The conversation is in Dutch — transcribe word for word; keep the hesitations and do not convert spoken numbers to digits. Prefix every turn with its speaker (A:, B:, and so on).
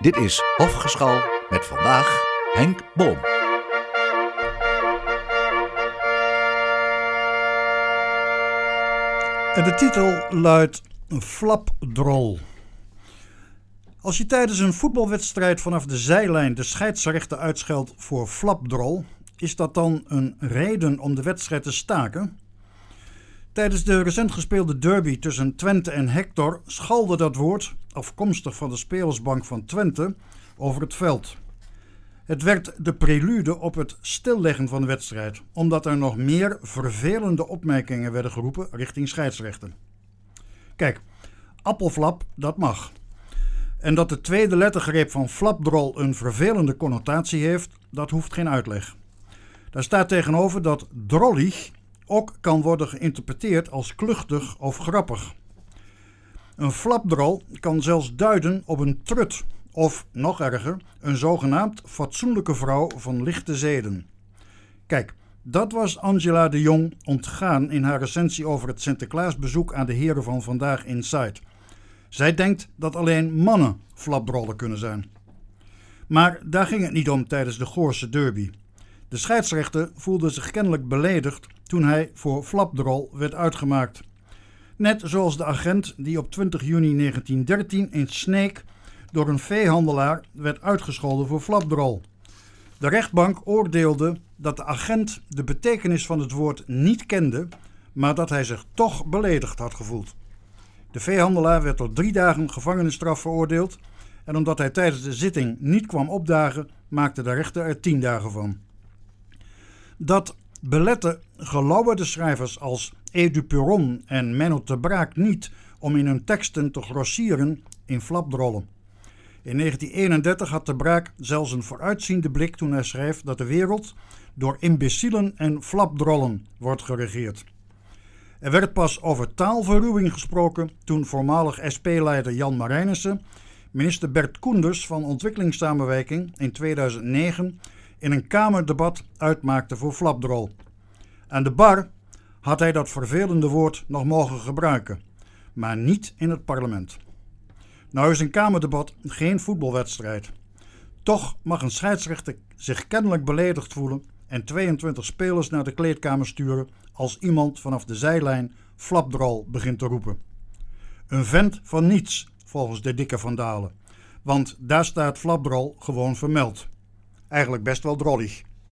A: Dit is Hofgeschal met vandaag Henk Boom.
B: En de titel luidt Flapdrol. Als je tijdens een voetbalwedstrijd vanaf de zijlijn de scheidsrechter uitscheldt voor flapdrol, is dat dan een reden om de wedstrijd te staken? Tijdens de recent gespeelde derby tussen Twente en Hector schalde dat woord, afkomstig van de spelersbank van Twente, over het veld. Het werd de prelude op het stilleggen van de wedstrijd, omdat er nog meer vervelende opmerkingen werden geroepen richting scheidsrechter. Kijk, appelflap, dat mag. En dat de tweede lettergreep van flapdrol een vervelende connotatie heeft, dat hoeft geen uitleg. Daar staat tegenover dat drollig ook kan worden geïnterpreteerd als kluchtig of grappig. Een flapdrol kan zelfs duiden op een trut of, nog erger, een zogenaamd fatsoenlijke vrouw van lichte zeden. Kijk, dat was Angela de Jong ontgaan in haar recensie over het Sinterklaasbezoek aan de heren van Vandaag Inside. Zij denkt dat alleen mannen flapdrollen kunnen zijn. Maar daar ging het niet om tijdens de Goorse derby. De scheidsrechter voelde zich kennelijk beledigd toen hij voor flapdrol werd uitgemaakt. Net zoals de agent die op twintig juni negentien dertien in Sneek door een veehandelaar werd uitgescholden voor flapdrol. De rechtbank oordeelde dat de agent de betekenis van het woord niet kende, maar dat hij zich toch beledigd had gevoeld. De veehandelaar werd tot drie dagen gevangenisstraf veroordeeld en omdat hij tijdens de zitting niet kwam opdagen, maakte de rechter er tien dagen van. Dat beletten gelauwerde schrijvers als Edu Peron en Menno te Braak niet om in hun teksten te grossieren in flapdrollen. In negentien eenendertig had te Braak zelfs een vooruitziende blik toen hij schreef dat de wereld door imbecielen en flapdrollen wordt geregeerd. Er werd pas over taalverruwing gesproken toen voormalig S P-leider Jan Marijnissen minister Bert Koenders van Ontwikkelingssamenwerking in tweeduizend negen in een kamerdebat uitmaakte voor flapdrol. Aan de bar had hij dat vervelende woord nog mogen gebruiken, maar niet in het parlement. Nou is een kamerdebat geen voetbalwedstrijd. Toch mag een scheidsrechter zich kennelijk beledigd voelen en tweeëntwintig spelers naar de kleedkamer sturen als iemand vanaf de zijlijn flapdrol begint te roepen. Een vent van niets, volgens de dikke Van Dalen, want daar staat flapdrol gewoon vermeld. Eigenlijk best wel drollig.